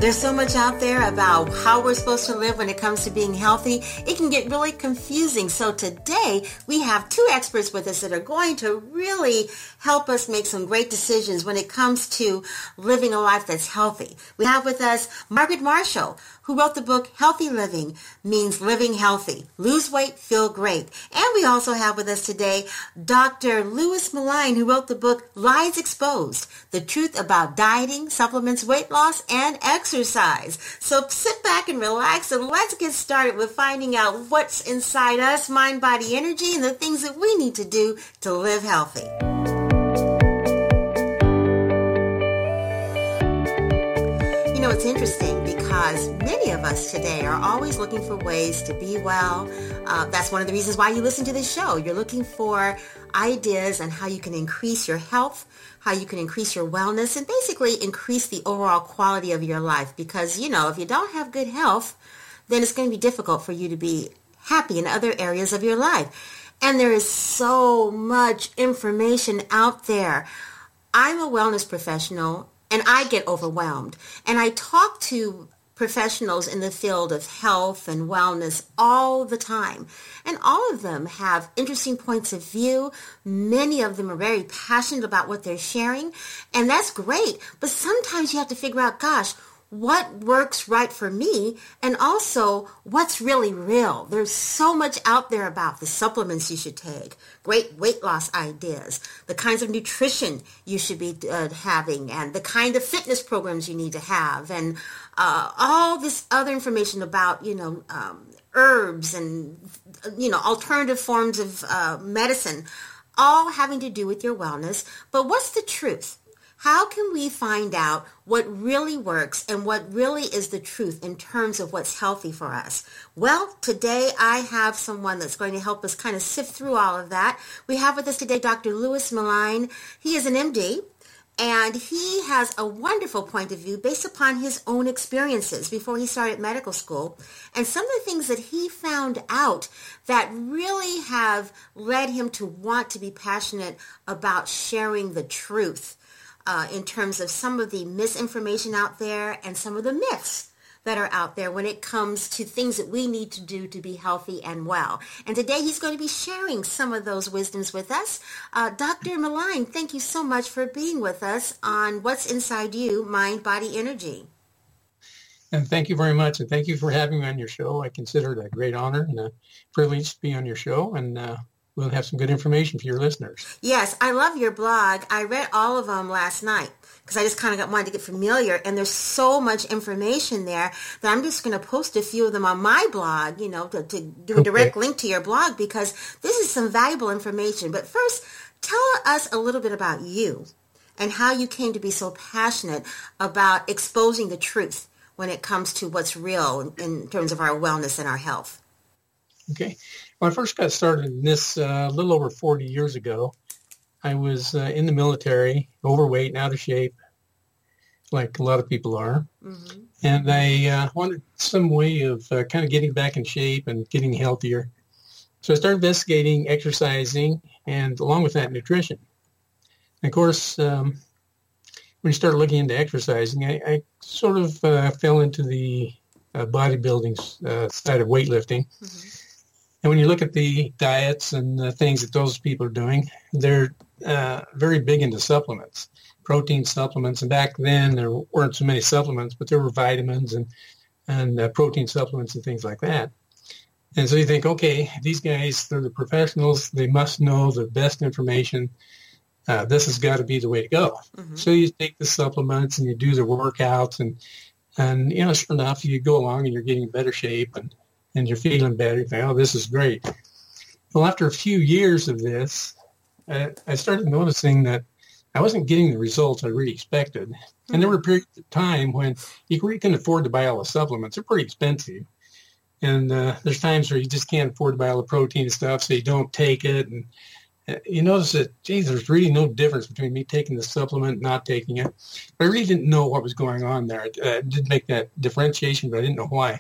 There's so much out there about how we're supposed to live when it comes to being healthy. It can get really confusing. So today we have two experts with us that are going to really help us make some great decisions when it comes to living a life that's healthy. We have with us Margaret Marshall, who wrote the book Healthy Living Means Living Healthy. Lose weight, feel great. And we also have with us today Dr. Louis Malign, who wrote the book Lies Exposed, The Truth About Dieting, Supplements, Weight Loss, and Exercise. So sit back and relax and let's get started with finding out what's inside us, mind, body, energy, and the things that we need to do to live healthy. You know, it's interesting because many of us today are always looking for ways to be well. That's one of the reasons why you listen to this show. You're looking for ideas on how you can increase your health, how you can increase your wellness, and basically increase the overall quality of your life. Because, you know, if you don't have good health, then it's going to be difficult for you to be happy in other areas of your life. And there is so much information out there. I'm a wellness professional, and I get overwhelmed. And I talk to professionals in the field of health and wellness all the time. And all of them have interesting points of view. Many of them are very passionate about what they're sharing. And that's great. But sometimes you have to figure out, gosh, what works right for me, and also what's really real. There's so much out there about the supplements you should take, great weight loss ideas, the kinds of nutrition you should be having, and the kind of fitness programs you need to have, and all this other information about, herbs and, alternative forms of medicine, all having to do with your wellness. But what's the truth? How can we find out what really works and what really is the truth in terms of what's healthy for us? Well, today I have someone that's going to help us kind of sift through all of that. We have with us today Dr. Louis Malign. He is an MD, and he has a wonderful point of view based upon his own experiences before he started medical school, and some of the things that he found out that really have led him to want to be passionate about sharing the truth. In terms of some of the misinformation out there and some of the myths that are out there when it comes to things that we need to do to be healthy and well. And today he's going to be sharing some of those wisdoms with us. Dr. Malign, thank you so much for being with us on What's Inside You, Mind, Body, Energy. And thank you very much. And thank you for having me on your show. I consider it a great honor and a privilege to be on your show. And we'll have some good information for your listeners. Yes, I love your blog. I read all of them last night because I just kind of wanted to get familiar. And there's so much information there that I'm just going to post a few of them on my blog, to do a direct link to your blog, because this is some valuable information. But first, tell us a little bit about you and how you came to be so passionate about exposing the truth when it comes to what's real in terms of our wellness and our health. Okay. When I first got started in this a little over 40 years ago, I was in the military, overweight and out of shape, like a lot of people are. Mm-hmm. And I wanted some way of kind of getting back in shape and getting healthier. So I started investigating exercising and along with that, nutrition. And of course, when you start looking into exercising, I sort of fell into the bodybuilding side of weightlifting. Mm-hmm. And when you look at the diets and the things that those people are doing, they're very big into supplements, protein supplements. And back then, there weren't so many supplements, but there were vitamins and protein supplements and things like that. And so you think, okay, these guys, they're the professionals. They must know the best information. This has got to be the way to go. Mm-hmm. So you take the supplements and you do the workouts. And sure enough, you go along and you're getting in better shape and you're feeling better. You think, oh, this is great. Well, after a few years of this, I started noticing that I wasn't getting the results I really expected. Mm-hmm. And there were periods of time when you really couldn't afford to buy all the supplements. They're pretty expensive. And there's times where you just can't afford to buy all the protein and stuff, so you don't take it. And you notice that, geez, there's really no difference between me taking the supplement and not taking it. But I really didn't know what was going on there. I did make that differentiation, but I didn't know why.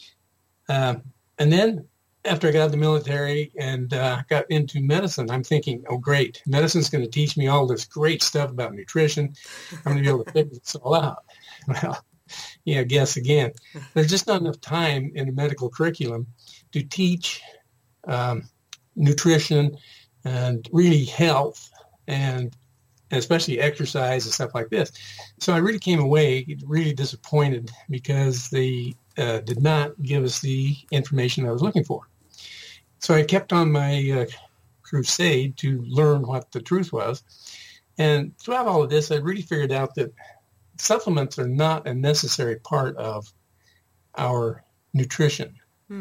And then after I got out of the military and got into medicine, I'm thinking, oh, great. Medicine's going to teach me all this great stuff about nutrition. I'm going to be able to figure this all out. Well, Yeah, guess again. There's just not enough time in the medical curriculum to teach nutrition and really health and especially exercise and stuff like this. So I really came away really disappointed because they did not give us the information I was looking for. So I kept on my crusade to learn what the truth was. And throughout all of this, I really figured out that supplements are not a necessary part of our nutrition.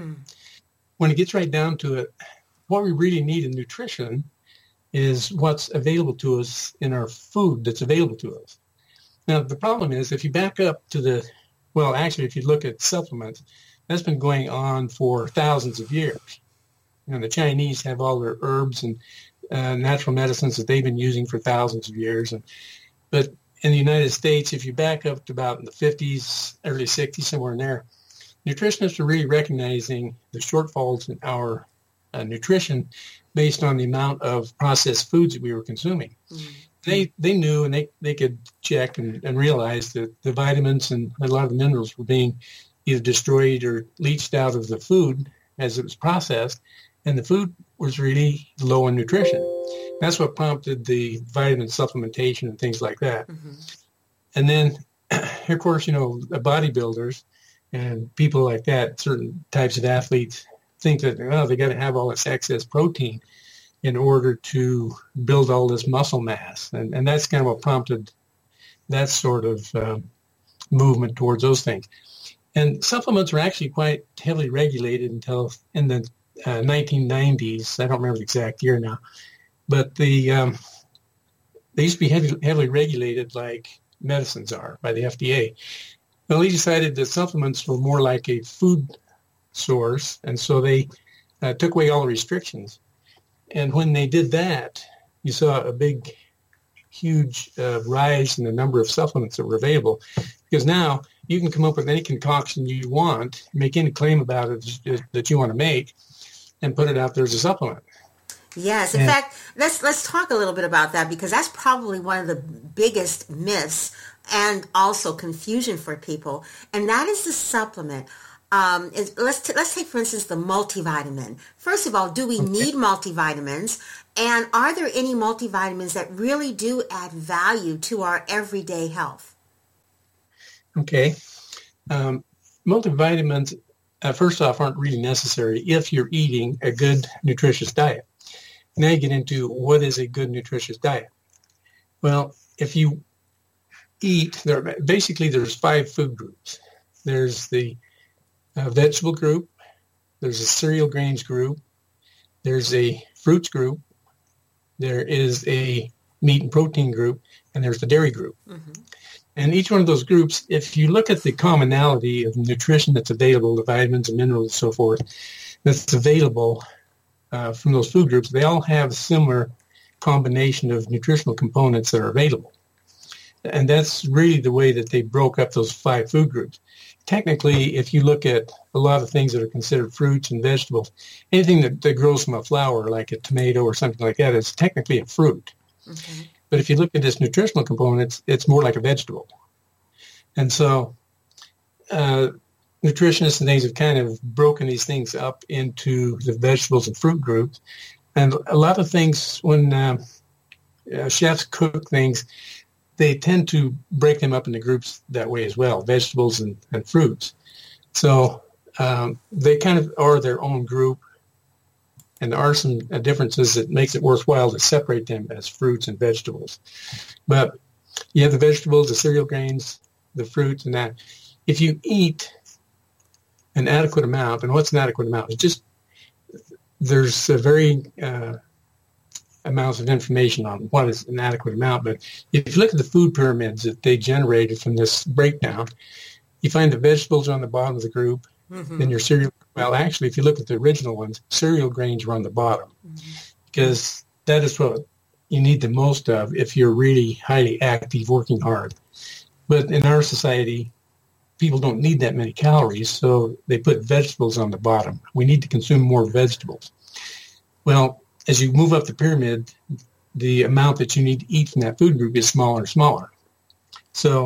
When it gets right down to it, what we really need in nutrition is what's available to us in our food that's available to us. Now, the problem is if you back up to if you look at supplements, that's been going on for thousands of years. You know, the Chinese have all their herbs and natural medicines that they've been using for thousands of years. But in the United States, if you back up to about in the 50s, early 60s, somewhere in there, nutritionists are really recognizing the shortfalls in our nutrition based on the amount of processed foods that we were consuming. They knew and they could check and realize that the vitamins and a lot of the minerals were being either destroyed or leached out of the food as it was processed, and the food was really low in nutrition. That's what prompted the vitamin supplementation and things like that. And then, of course, you know, the bodybuilders and people like that, certain types of athletes, think that, they got to have all this excess protein in order to build all this muscle mass. And that's kind of what prompted that sort of movement towards those things. And supplements were actually quite heavily regulated until in the 1990s. I don't remember the exact year now. But they used to be heavily regulated like medicines are by the FDA. Well, they decided that supplements were more like a food source, and so they took away all the restrictions. And when they did that, you saw a big, huge rise in the number of supplements that were available, because now you can come up with any concoction you want, make any claim about it that you want to make, and put it out there as a supplement. Yes. In fact, let's talk a little bit about that, because that's probably one of the biggest myths and also confusion for people. And that is the supplement. Let's take, for instance, the multivitamin. First of all, do we need multivitamins? And are there any multivitamins that really do add value to our everyday health? Okay. Multivitamins, first off, aren't really necessary if you're eating a good, nutritious diet. Now you get into what is a good, nutritious diet. Well, if you eat, there's 5 food groups. There's the vegetable group, there's a cereal grains group, there's a fruits group, there is a meat and protein group, and there's the dairy group. And each one of those groups, if you look at the commonality of nutrition that's available, the vitamins and minerals and so forth, that's available from those food groups, they all have a similar combination of nutritional components that are available. And that's really the way that they broke up those 5 food groups. Technically, if you look at a lot of things that are considered fruits and vegetables, anything that grows from a flower, like a tomato or something like that, is technically a fruit. But if you look at its nutritional components, it's more like a vegetable. And so nutritionists and things have kind of broken these things up into the vegetables and fruit groups. And a lot of things, when chefs cook things, they tend to break them up into groups that way as well, vegetables and fruits. So they kind of are their own group, and there are some differences that makes it worthwhile to separate them as fruits and vegetables. But you have the vegetables, the cereal grains, the fruits, and that. If you eat an adequate amount, and what's an adequate amount? It's just, there's a very amounts of information on what is an adequate amount. But if you look at the food pyramids that they generated from this breakdown, you find the vegetables are on the bottom of the group, then your cereal. Well, actually, if you look at the original ones, cereal grains are on the bottom, because that is what you need the most of if you're really highly active, working hard. But in our society, people don't need that many calories, so they put vegetables on the bottom. We need to consume more vegetables. Well, as you move up the pyramid, the amount that you need to eat from that food group is smaller and smaller. So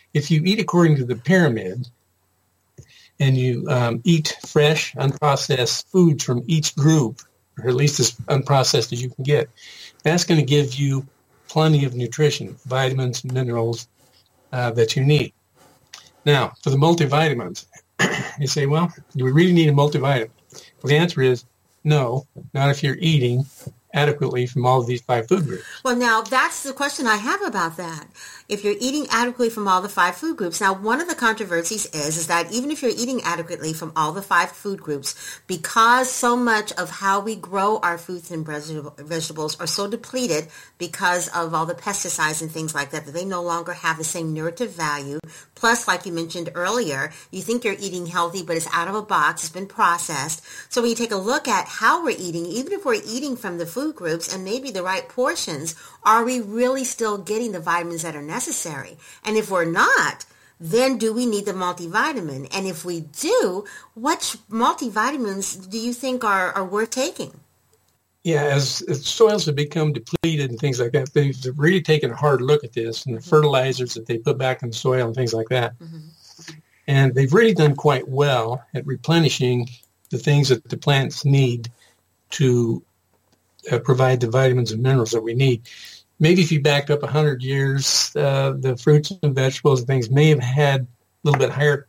if you eat according to the pyramid and you eat fresh, unprocessed foods from each group, or at least as unprocessed as you can get, that's going to give you plenty of nutrition, vitamins, minerals that you need. Now, for the multivitamins, you say, well, do we really need a multivitamin? Well, the answer is no, not if you're eating adequately from all of these 5 food groups. Well, now that's the question I have about that. If you're eating adequately from all the 5 food groups, now one of the controversies is that even if you're eating adequately from all the 5 food groups, because so much of how we grow our fruits and vegetables are so depleted because of all the pesticides and things like that, that they no longer have the same nutritive value. Plus, like you mentioned earlier, you think you're eating healthy, but it's out of a box, it's been processed. So when you take a look at how we're eating, even if we're eating from the food groups and maybe the right portions, are we really still getting the vitamins that are necessary? And if we're not, then do we need the multivitamin? And if we do, what multivitamins do you think are worth taking? Yeah, as soils have become depleted and things like that, they've really taken a hard look at this and the fertilizers that they put back in the soil and things like that. Mm-hmm. And they've really done quite well at replenishing the things that the plants need to provide the vitamins and minerals that we need. Maybe if you backed up 100 years, the fruits and vegetables and things may have had a little bit higher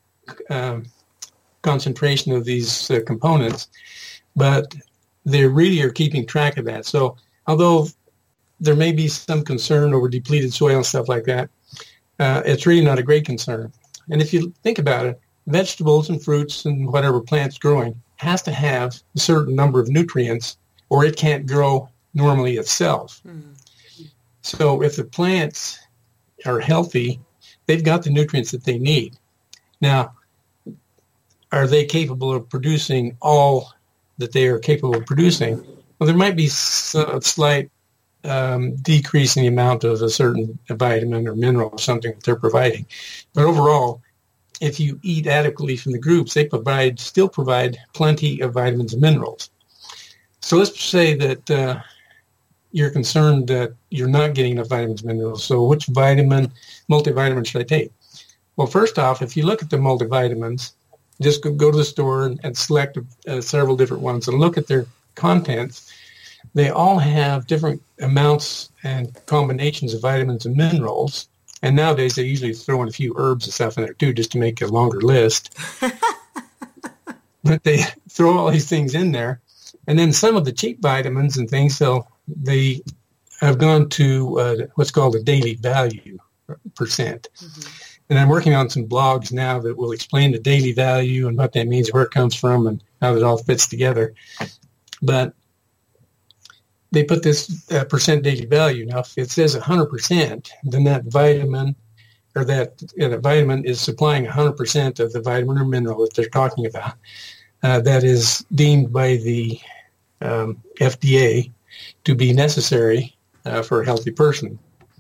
concentration of these components, but they really are keeping track of that. So although there may be some concern over depleted soil and stuff like that, it's really not a great concern. And if you think about it, vegetables and fruits and whatever plant's growing has to have a certain number of nutrients or it can't grow normally itself. Mm. So if the plants are healthy, they've got the nutrients that they need. Now, are they capable of producing all that they are capable of producing? Well, there might be a slight decrease in the amount of a certain vitamin or mineral or something that they're providing. But overall, if you eat adequately from the groups, they still provide plenty of vitamins and minerals. So let's say that you're concerned that you're not getting enough vitamins and minerals. So which multivitamin should I take? Well, first off, if you look at the multivitamins, just go to the store and select several different ones and look at their contents. They all have different amounts and combinations of vitamins and minerals. And nowadays they usually throw in a few herbs and stuff in there too, just to make a longer list. But they throw all these things in there. And then some of the cheap vitamins and things, so they have gone to what's called a daily value percent. Mm-hmm. And I'm working on some blogs now that will explain the daily value and what that means, where it comes from, and how it all fits together. But they put this percent daily value. Now, if it says 100%, then that vitamin or that vitamin is supplying 100% of the vitamin or mineral that they're talking about. That is deemed by the FDA to be necessary for a healthy person.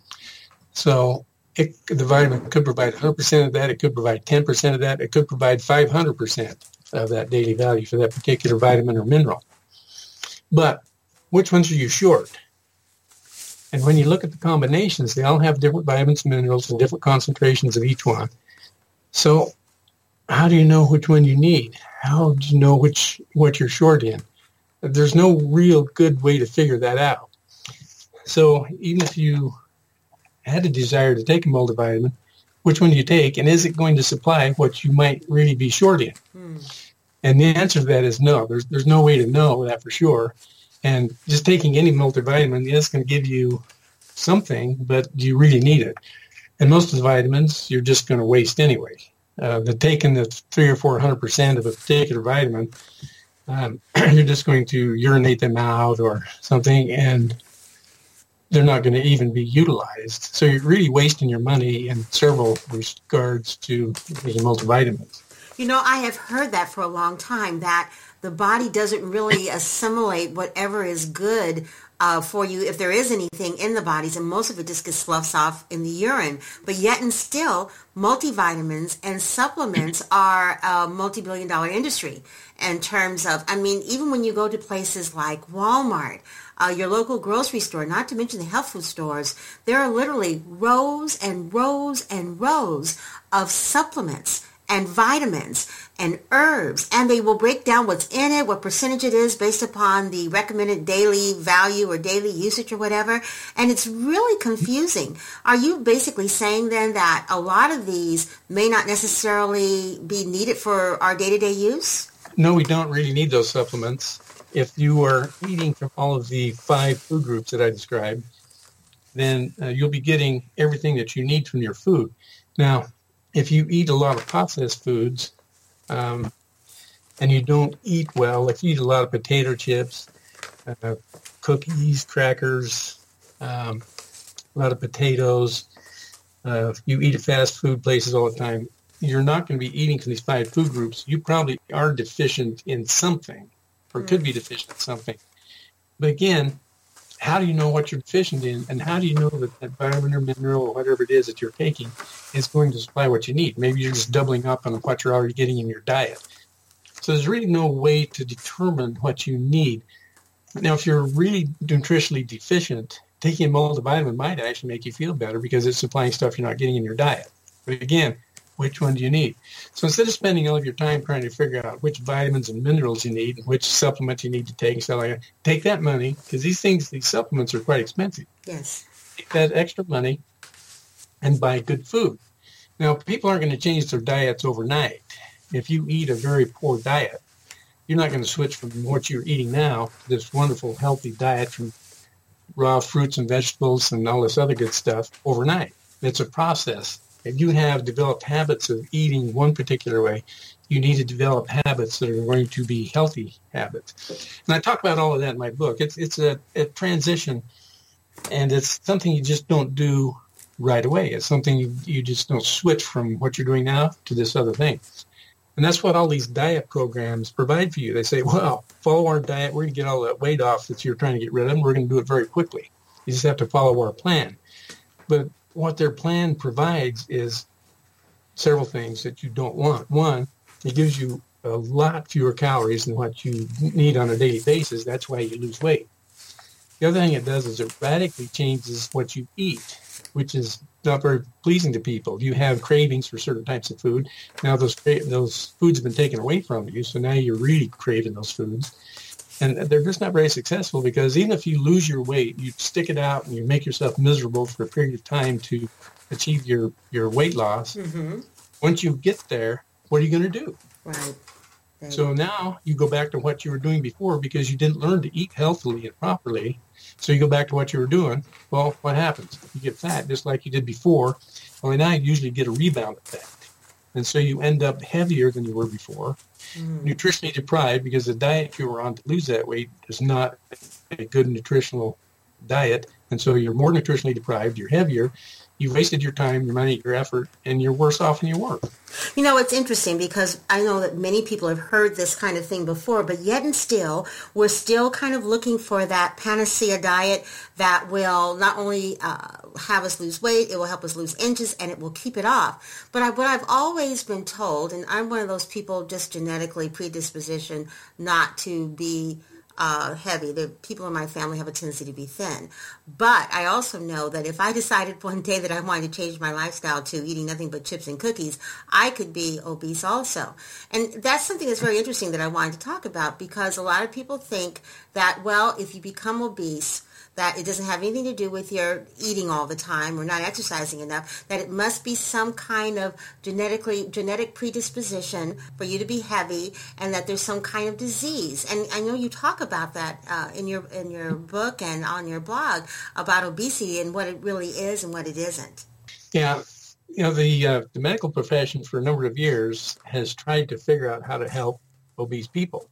So the vitamin could provide 100% of that. It could provide 10% of that. It could provide 500% of that daily value for that particular vitamin or mineral. But which ones are you short? And when you look at the combinations, they all have different vitamins and minerals and different concentrations of each one. So how do you know which one you need? How do you know what you're short in? There's no real good way to figure that out. So even if you had a desire to take a multivitamin, which one do you take, and is it going to supply what you might really be short in? And the answer to that is no. There's no way to know that for sure. And just taking any multivitamin is going to give you something, but do you really need it? And most of the vitamins you're just going to waste anyway. Taking the 300 or 400% of a particular vitamin, you're just going to urinate them out or something, and they're not going to even be utilized. So you're really wasting your money in several regards to taking multivitamins. You know, I have heard that for a long time, that the body doesn't really assimilate whatever is good for you if there is anything in the bodies, and most of it just gets sloughed off in the urine. But yet and still, multivitamins and supplements are a multi-billion-dollar industry in terms of, I mean, even when you go to places like Walmart, your local grocery store, not to mention the health food stores, there are literally rows and rows and rows of supplements and vitamins and herbs, and they will break down what's in it, what percentage it is based upon the recommended daily value or daily usage or whatever, and it's really confusing. Are you basically saying then that a lot of these may not necessarily be needed for our day-to-day use? No, we don't really need those supplements. If you are eating from all of the 5 food groups that I described, then you'll be getting everything that you need from your food. Now, if you eat a lot of processed foods and you don't eat well, if you eat a lot of potato chips, cookies, crackers, a lot of potatoes, you eat at fast food places all the time, you're not going to be eating from these 5 food groups. You probably are deficient in something or could be deficient in something. But again, how do you know what you're deficient in, and how do you know that that vitamin or mineral or whatever it is that you're taking is going to supply what you need? Maybe you're just doubling up on what you're already getting in your diet. So there's really no way to determine what you need. Now, if you're really nutritionally deficient, taking a multivitamin might actually make you feel better because it's supplying stuff you're not getting in your diet. But again, which one do you need? So instead of spending all of your time trying to figure out which vitamins and minerals you need and which supplements you need to take and stuff like that, take that money, because these supplements are quite expensive. Yes. Take that extra money and buy good food. Now, people aren't going to change their diets overnight. If you eat a very poor diet, you're not going to switch from what you're eating now to this wonderful, healthy diet from raw fruits and vegetables and all this other good stuff overnight. It's a process. If you have developed habits of eating one particular way, you need to develop habits that are going to be healthy habits. And I talk about all of that in my book. It's a transition, and it's something you just don't do right away. It's something you just don't switch from what you're doing now to this other thing. And that's what all these diet programs provide for you. They say, well, follow our diet. We're going to get all that weight off that you're trying to get rid of, and we're going to do it very quickly. You just have to follow our plan. But what their plan provides is several things that you don't want. One, it gives you a lot fewer calories than what you need on a daily basis. That's why you lose weight. The other thing it does is it radically changes what you eat, which is not very pleasing to people. You have cravings for certain types of food. Now those foods have been taken away from you, so now you're really craving those foods. And they're just not very successful because even if you lose your weight, you stick it out and you make yourself miserable for a period of time to achieve your weight loss. Mm-hmm. Once you get there, what are you going to do? Right. So now you go back to what you were doing before because you didn't learn to eat healthily and properly. So you go back to what you were doing. Well, what happens? You get fat just like you did before. Only now you usually get a rebound effect. And so you end up heavier than you were before, nutritionally deprived because the diet you were on to lose that weight is not a good nutritional diet. And so you're more nutritionally deprived, you're heavier, you wasted your time, your money, your effort, and you're worse off than you were. You know, it's interesting because I know that many people have heard this kind of thing before, but yet and still, we're still kind of looking for that panacea diet that will not only have us lose weight, it will help us lose inches, and it will keep it off. But what I've always been told, and I'm one of those people just genetically predisposition not to be heavy. The people in my family have a tendency to be thin. But I also know that if I decided one day that I wanted to change my lifestyle to eating nothing but chips and cookies, I could be obese also. And that's something that's very interesting that I wanted to talk about because a lot of people think that, well, if you become obese, that it doesn't have anything to do with your eating all the time or not exercising enough, that it must be some kind of genetic predisposition for you to be heavy and that there's some kind of disease. And I know you talk about that in your book and on your blog about obesity and what it really is and what it isn't. Yeah. You know, the medical profession for a number of years has tried to figure out how to help obese people.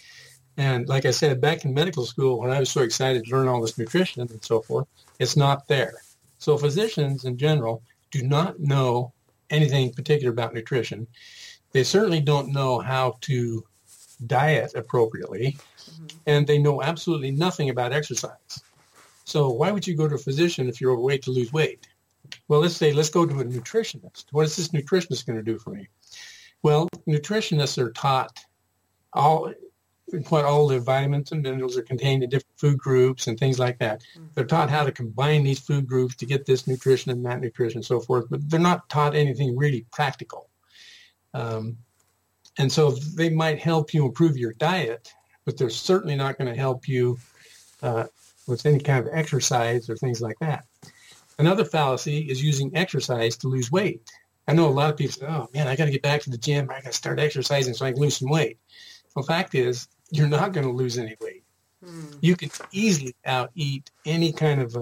And like I said, back in medical school, when I was so excited to learn all this nutrition and so forth, it's not there. So physicians in general do not know anything particular about nutrition. They certainly don't know how to diet appropriately, and they know absolutely nothing about exercise. So why would you go to a physician if you're overweight to lose weight? Well, let's go to a nutritionist. What is this nutritionist going to do for me? Well, nutritionists are taught what all the vitamins and minerals are contained in different food groups and things like that. They're taught how to combine these food groups to get this nutrition and that nutrition and so forth, but they're not taught anything really practical. And so they might help you improve your diet, but they're certainly not going to help you with any kind of exercise or things like that. Another fallacy is using exercise to lose weight. I know a lot of people say, oh, man, I got to get back to the gym. I got to start exercising so I can lose some weight. Well, the fact is, you're not going to lose any weight. You can easily out-eat any kind of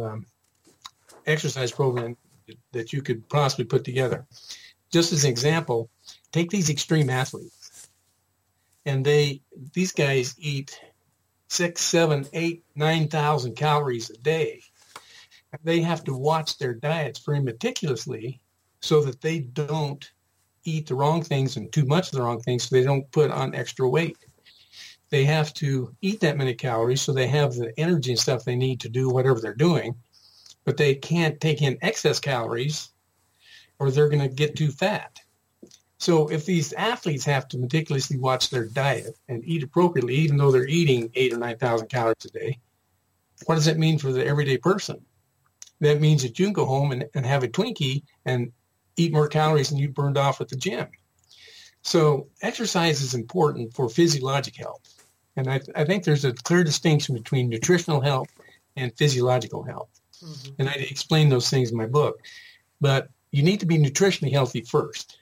exercise program that you could possibly put together. Just as an example, take these extreme athletes. And these guys eat 6, 7, 8, 9,000 calories a day. They have to watch their diets very meticulously so that they don't eat the wrong things and too much of the wrong things so they don't put on extra weight. They have to eat that many calories so they have the energy and stuff they need to do whatever they're doing, but they can't take in excess calories or they're going to get too fat. So if these athletes have to meticulously watch their diet and eat appropriately, even though they're eating 8,000 or 9,000 calories a day, what does that mean for the everyday person? That means that you can go home and have a Twinkie and eat more calories than you burned off at the gym. So exercise is important for physiologic health. And I think there's a clear distinction between nutritional health and physiological health. Mm-hmm. And I explain those things in my book. But you need to be nutritionally healthy first.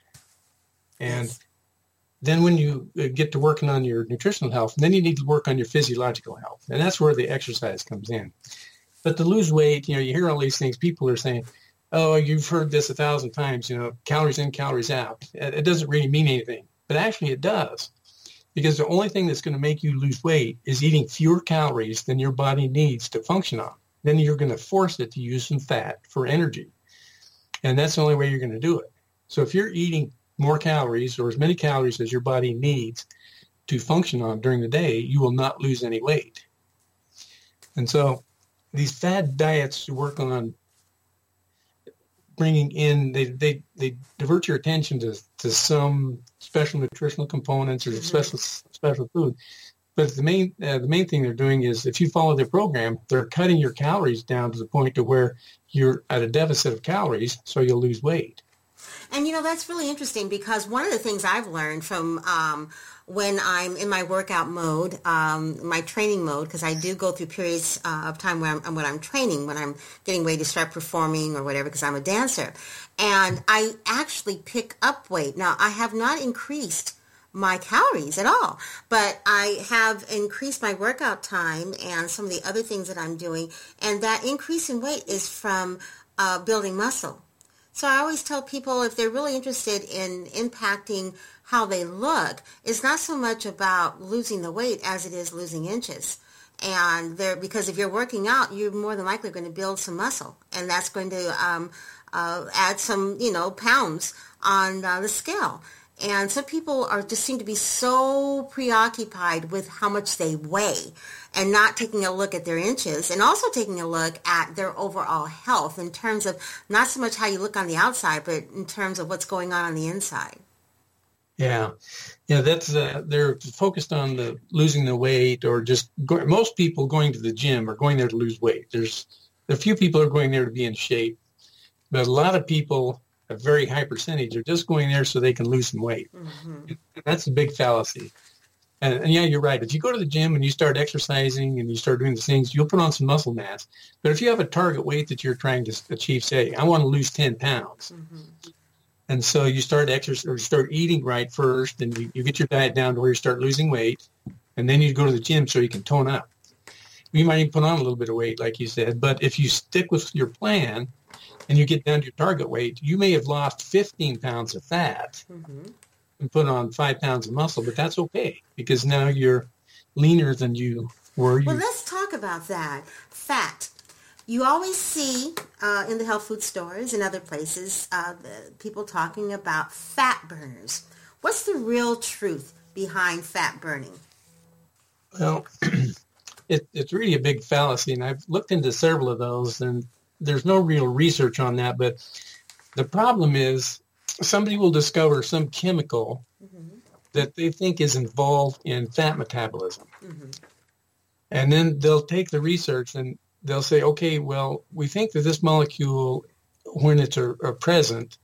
And then when you get to working on your nutritional health, then you need to work on your physiological health. And that's where the exercise comes in. But to lose weight, you hear all these things. People are saying, oh, you've heard this 1,000 times, calories in, calories out. It doesn't really mean anything. But actually it does. Because the only thing that's going to make you lose weight is eating fewer calories than your body needs to function on. Then you're going to force it to use some fat for energy. And that's the only way you're going to do it. So if you're eating more calories or as many calories as your body needs to function on during the day, you will not lose any weight. And so these fad diets work on bringing in, they divert your attention to some special nutritional components or special food. But the main thing they're doing is if you follow their program, they're cutting your calories down to the point to where you're at a deficit of calories, so you'll lose weight. And, that's really interesting because one of the things I've learned from when I'm in my workout mode, my training mode, because I do go through periods of time when I'm training, when I'm getting ready to start performing or whatever, because I'm a dancer. And I actually pick up weight. Now, I have not increased my calories at all, but I have increased my workout time and some of the other things that I'm doing. And that increase in weight is from building muscle. So I always tell people if they're really interested in impacting how they look, it's not so much about losing the weight as it is losing inches. And because if you're working out, you're more than likely going to build some muscle, and that's going to add some, pounds on the scale. And some people just seem to be so preoccupied with how much they weigh and not taking a look at their inches and also taking a look at their overall health in terms of not so much how you look on the outside, but in terms of what's going on the inside. Yeah, that's they're focused on the losing the weight or just most people going to the gym are going there to lose weight. There's a few people are going there to be in shape, but a lot of people, a very high percentage, are just going there so they can lose some weight. Mm-hmm. And that's a big fallacy. And yeah, you're right. If you go to the gym and you start exercising and you start doing these things, you'll put on some muscle mass. But if you have a target weight that you're trying to achieve, say, I want to lose 10 pounds. Mm-hmm. And so you start start eating right first, and you get your diet down to where you start losing weight, and then you go to the gym so you can tone up. You might even put on a little bit of weight, like you said, but if you stick with your plan and you get down to your target weight, you may have lost 15 pounds of fat and put on 5 pounds of muscle, but that's okay because now you're leaner than you were. Well, let's talk about that. Fat. You always see in the health food stores and other places people talking about fat burners. What's the real truth behind fat burning? Well, it's really a big fallacy, and I've looked into several of those, and there's no real research on that. But the problem is somebody will discover some chemical that they think is involved in fat metabolism. And then they'll take the research and they'll say, okay, well, we think that this molecule, when it's present,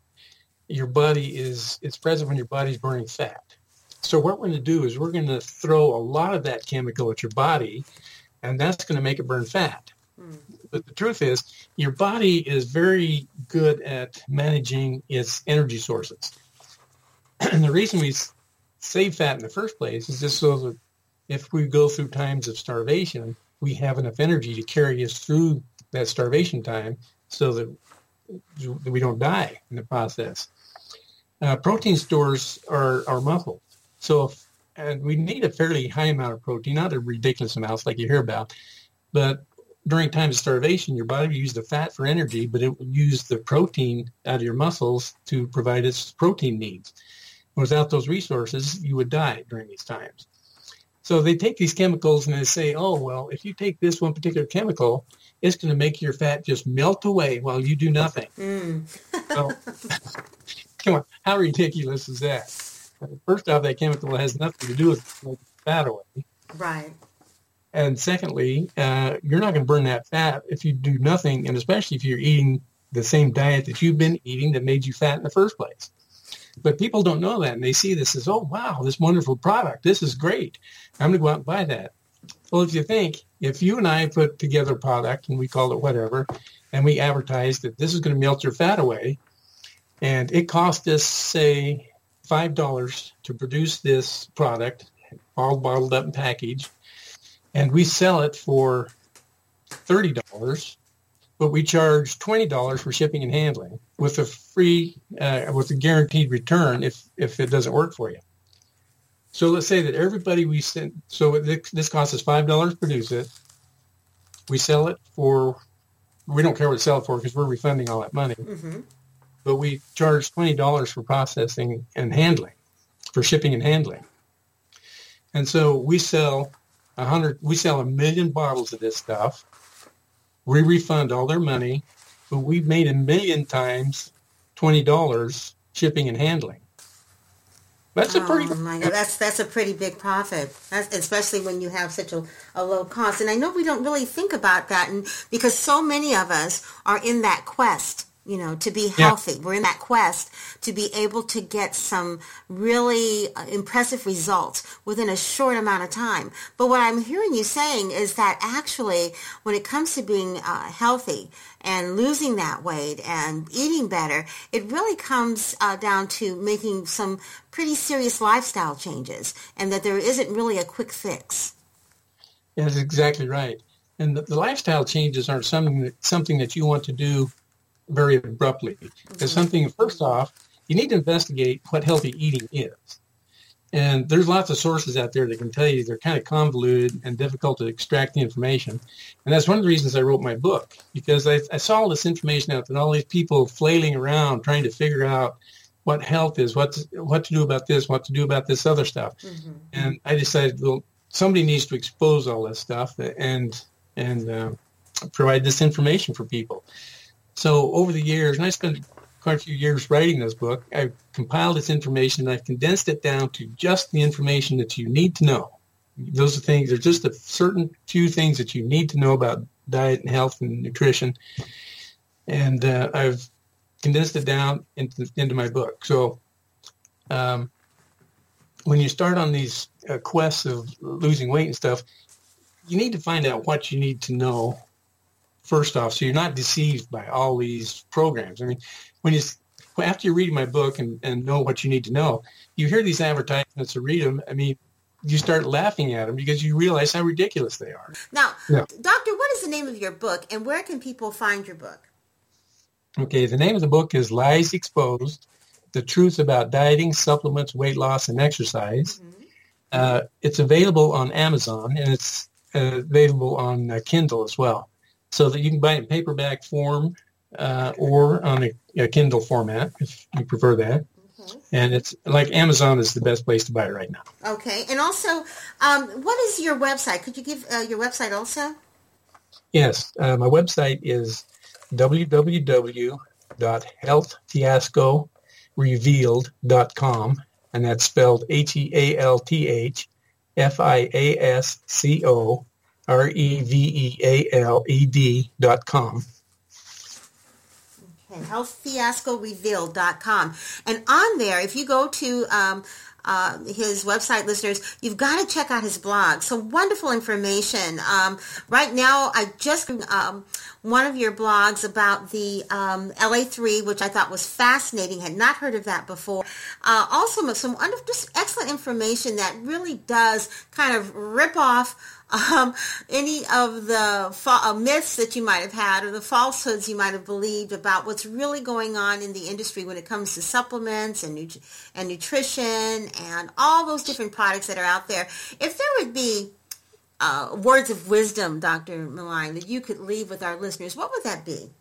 it's present when your body's burning fat. So what we're going to do is we're going to throw a lot of that chemical at your body, and that's going to make it burn fat. But the truth is, your body is very good at managing its energy sources. And the reason we save fat in the first place is just so that if we go through times of starvation, we have enough energy to carry us through that starvation time so that we don't die in the process. Protein stores are muscle. And we need a fairly high amount of protein, not a ridiculous amount like you hear about, but during times of starvation, your body will use the fat for energy, but it will use the protein out of your muscles to provide its protein needs. Without those resources, you would die during these times. So they take these chemicals and they say, oh, well, if you take this one particular chemical, it's going to make your fat just melt away while you do nothing. So, come on, how ridiculous is that? First off, that chemical has nothing to do with making fat away. Right. And secondly, you're not going to burn that fat if you do nothing, and especially if you're eating the same diet that you've been eating that made you fat in the first place. But people don't know that, and they see this as, oh, wow, this wonderful product. This is great. I'm going to go out and buy that. Well, if you and I put together a product, and we call it whatever, and we advertise that this is going to melt your fat away, and it cost us, say, $5 to produce this product, all bottled up and packaged, and we sell it for $30, but we charge $20 for shipping and handling with a guaranteed return if it doesn't work for you. So let's say that everybody we send, so this costs us $5 to produce it. We sell it we don't care what to sell it for because we're refunding all that money. But we charge $20 for processing and handling, for shipping and handling. And so we sell 1 million bottles of this stuff. We refund all their money, but we've made 1 million times $20 shipping and handling. That's my God, that's a pretty big profit, especially when you have such a low cost. And I know we don't really think about that, because so many of us are in that quest, to be healthy. We're in that quest to be able to get some really impressive results within a short amount of time. But what I'm hearing you saying is that actually, when it comes to being healthy and losing that weight and eating better, it really comes down to making some pretty serious lifestyle changes, and that there isn't really a quick fix. Yeah, that's exactly right. And the lifestyle changes aren't something that you want to do very abruptly. It's something, first off, you need to investigate what healthy eating is. And there's lots of sources out there that can tell you they're kind of convoluted and difficult to extract the information. And that's one of the reasons I wrote my book, because I saw all this information out there, all these people flailing around trying to figure out what health is, what to do about this, what to do about this other stuff. And I decided, well, somebody needs to expose all this stuff and provide this information for people. So over the years, and I spent quite a few years writing this book, I've compiled this information and I've condensed it down to just the information that you need to know. Those are things, there's just a certain few things that you need to know about diet and health and nutrition. And I've condensed it down into my book. So when you start on these quests of losing weight and stuff, you need to find out what you need to know first off, so you're not deceived by all these programs. I mean, after you read my book and know what you need to know, you hear these advertisements or read them. I mean, you start laughing at them because you realize how ridiculous they are. Now, Doctor, what is the name of your book, and where can people find your book? Okay, the name of the book is Lies Exposed, The Truth About Dieting, Supplements, Weight Loss, and Exercise. It's available on Amazon, and it's available on Kindle as well, so that you can buy it in paperback form or on a Kindle format if you prefer that. And it's like Amazon is the best place to buy it right now. Okay. And also, what is your website? Could you give your website also? Yes. My website is www.healthfiascorevealed.com. and that's spelled HealthFiascoRevealed.com. Okay, HealthFiascoRevealed.com. And on there, if you go to his website, listeners, you've got to check out his blog. Some wonderful information. Right now, I just one of your blogs about the LA3, which I thought was fascinating. Had not heard of that before. Also, some just excellent information that really does kind of rip off any of the myths that you might have had or the falsehoods you might have believed about what's really going on in the industry when it comes to supplements and nutrition and all those different products that are out there. If there would be words of wisdom, Dr. Malign, that you could leave with our listeners, what would that be?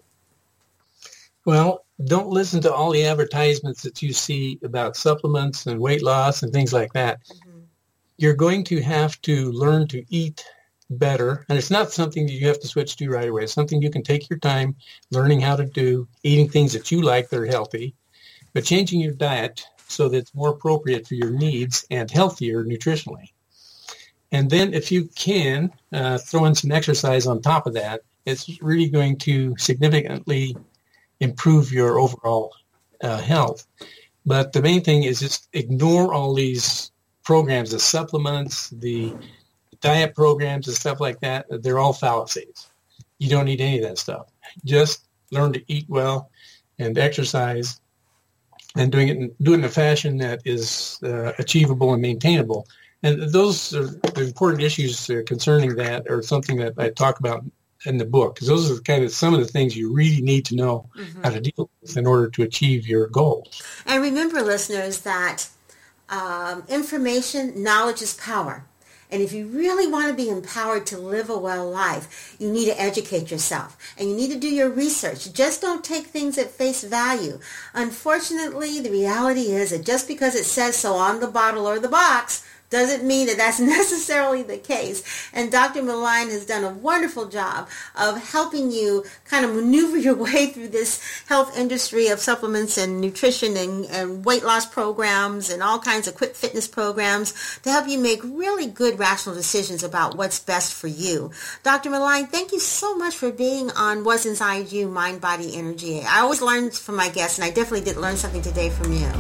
Well, don't listen to all the advertisements that you see about supplements and weight loss and things like that. Mm-hmm. You're going to have to learn to eat better. And it's not something that you have to switch to right away. It's something you can take your time learning how to do, eating things that you like that are healthy, but changing your diet so that it's more appropriate for your needs and healthier nutritionally. And then if you can throw in some exercise on top of that, it's really going to significantly improve your overall health. But the main thing is just ignore all these programs, the supplements, the diet programs and stuff like that. They're all fallacies. You don't need any of that stuff. Just learn to eat well and exercise and do it in a fashion that is achievable and maintainable. And those are the important issues concerning that, or something that I talk about in the book, because those are kind of some of the things you really need to know how to deal with in order to achieve your goals. And remember, listeners, that information, knowledge is power. And if you really want to be empowered to live a well life, you need to educate yourself and you need to do your research. Just don't take things at face value. Unfortunately, the reality is that just because it says so on the bottle or the box doesn't mean that that's necessarily the case. And Dr. Malign has done a wonderful job of helping you kind of maneuver your way through this health industry of supplements and nutrition and weight loss programs and all kinds of quick fitness programs to help you make really good rational decisions about what's best for you. Dr. Malign, thank you so much for being on What's Inside You, Mind, Body, Energy. I always learn from my guests, and I definitely did learn something today from you.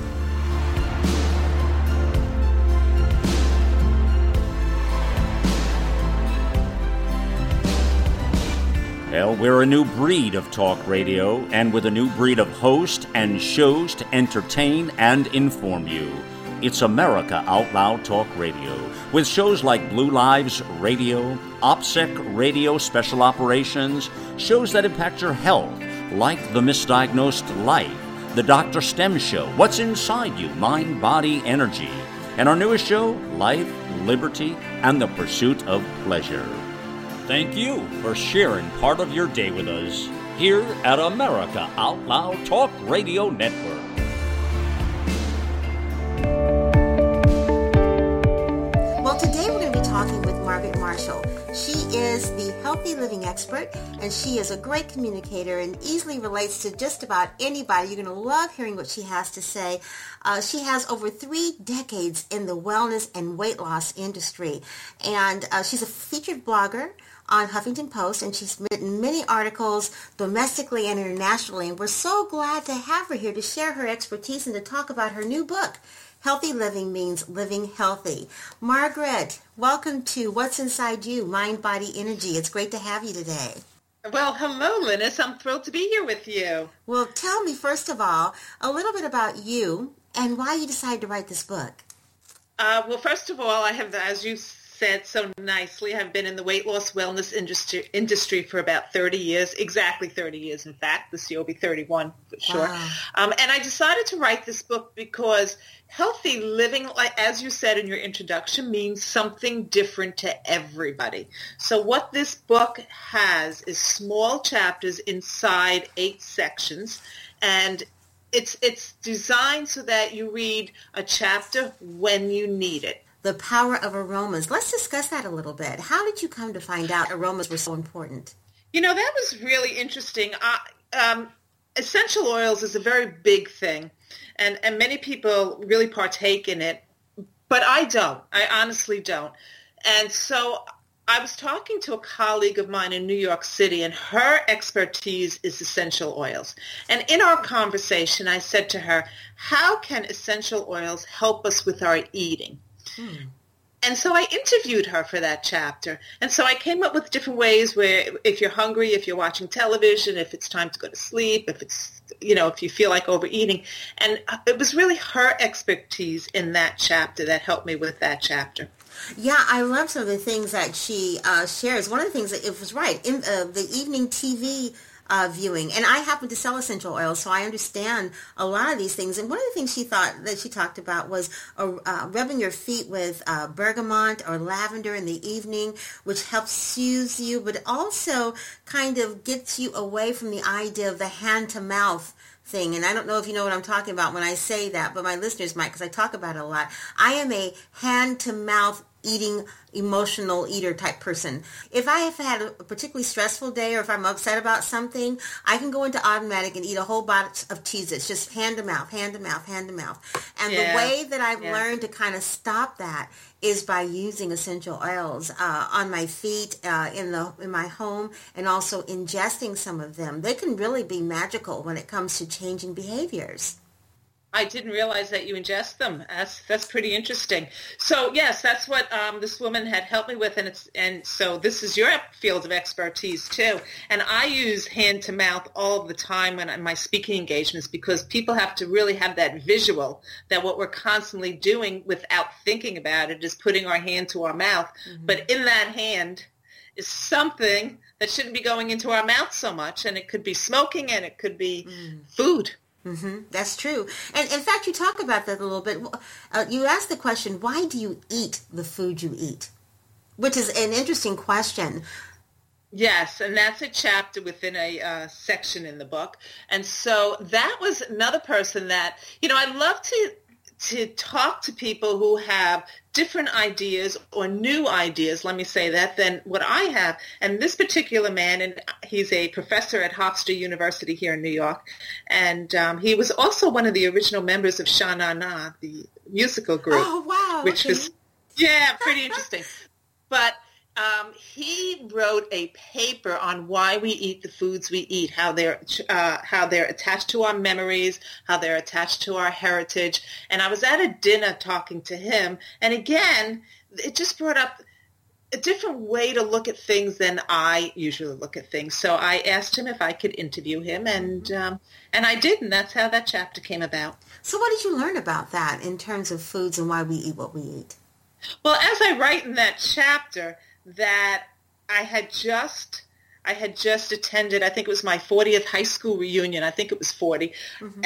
Well, we're a new breed of talk radio, and with a new breed of hosts and shows to entertain and inform you. It's America Out Loud Talk Radio, with shows like Blue Lives Radio, OPSEC Radio Special Operations, shows that impact your health, like The Misdiagnosed Life, The Dr. STEM Show, What's Inside You, Mind, Body, Energy, and our newest show, Life, Liberty, and the Pursuit of Pleasure. Thank you for sharing part of your day with us here at America Out Loud Talk Radio Network. Well, today we're going to be talking with Margaret Marshall. She is the healthy living expert, and she is a great communicator and easily relates to just about anybody. You're going to love hearing what she has to say. She has over 3 decades in the wellness and weight loss industry, and she's a featured blogger on Huffington Post, and she's written many articles domestically and internationally, and we're so glad to have her here to share her expertise and to talk about her new book, Healthy Living Means Living Healthy. Margaret, welcome to What's Inside You, Mind, Body, Energy. It's great to have you today. Well, hello, Linus. I'm thrilled to be here with you. Well, tell me, first of all, a little bit about you and why you decided to write this book. Well, first of all, I have, as you said so nicely, I've been in the weight loss wellness industry for about 30 years, exactly 30 years, in fact. This year will be 31 for sure. Wow. And I decided to write this book because healthy living, like as you said in your introduction, means something different to everybody. So what this book has is small chapters inside 8 sections, and it's designed so that you read a chapter when you need it. The power of aromas. Let's discuss that a little bit. How did you come to find out aromas were so important? You know, that was really interesting. Essential oils is a very big thing. And many people really partake in it, but I don't. I honestly don't. And so I was talking to a colleague of mine in New York City, and her expertise is essential oils. And in our conversation, I said to her, how can essential oils help us with our eating? And so I interviewed her for that chapter. And so I came up with different ways where if you're hungry, if you're watching television, if it's time to go to sleep, if it's, if you feel like overeating. And it was really her expertise in that chapter that helped me with that chapter. Yeah, I love some of the things that she shares. One of the things that it was right in the evening TV viewing, and I happen to sell essential oils, so I understand a lot of these things. And one of the things she talked about was rubbing your feet with bergamot or lavender in the evening, which helps soothe you, but also kind of gets you away from the idea of the hand-to-mouth thing. And I don't know if you know what I'm talking about when I say that, but my listeners might, because I talk about it a lot. I am a hand-to-mouth eating, emotional eater type person. If I have had a particularly stressful day, or if I'm upset about something, I can go into automatic and eat a whole box of Cheez-Its, just hand to mouth, hand to mouth, hand to mouth. And the way that I've learned to kind of stop that is by using essential oils on my feet, in my home, and also ingesting some of them. They can really be magical when it comes to changing behaviors. I didn't realize that you ingest them. That's pretty interesting. So yes, that's what this woman had helped me with, and so this is your field of expertise too. And I use hand to mouth all the time in my speaking engagements, because people have to really have that visual that what we're constantly doing without thinking about it is putting our hand to our mouth. Mm-hmm. But in that hand is something that shouldn't be going into our mouth so much, and it could be smoking, and it could be food. Mm-hmm. That's true. And in fact, you talk about that a little bit. You asked the question, why do you eat the food you eat? Which is an interesting question. Yes, and that's a chapter within a section in the book. And so that was another person that, I love to talk to people who have different ideas or new ideas, let me say that, than what I have. And this particular man, and he's a professor at Hofstra University here in New York, and he was also one of the original members of Sha Na Na, the musical group. Oh, wow. Which was, pretty interesting. But he wrote a paper on why we eat the foods we eat, how they're attached to our memories, how they're attached to our heritage. And I was at a dinner talking to him, and again, it just brought up a different way to look at things than I usually look at things. So I asked him if I could interview him, and I did, and that's how that chapter came about. So what did you learn about that in terms of foods and why we eat what we eat? Well, as I write in that chapter, that I had just attended, I think it was my 40th high school reunion. I think it was 40. Mm-hmm.